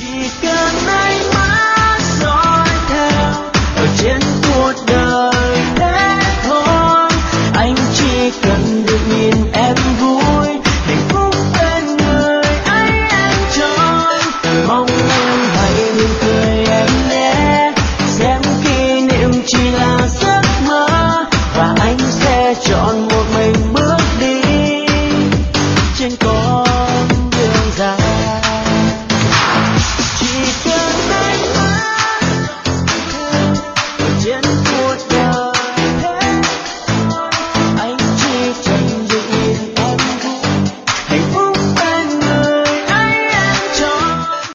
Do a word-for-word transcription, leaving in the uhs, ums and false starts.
Chỉ cần ánh mắt dõi theo ở trên cuộc đời thế thôi, anh chỉ cần được nhìn em vui, hạnh phúc bên người ấy anh trọn. Mong em hãy mỉm cười em nhé, xem kỷ niệm chỉ là giấc mơ và anh sẽ chọn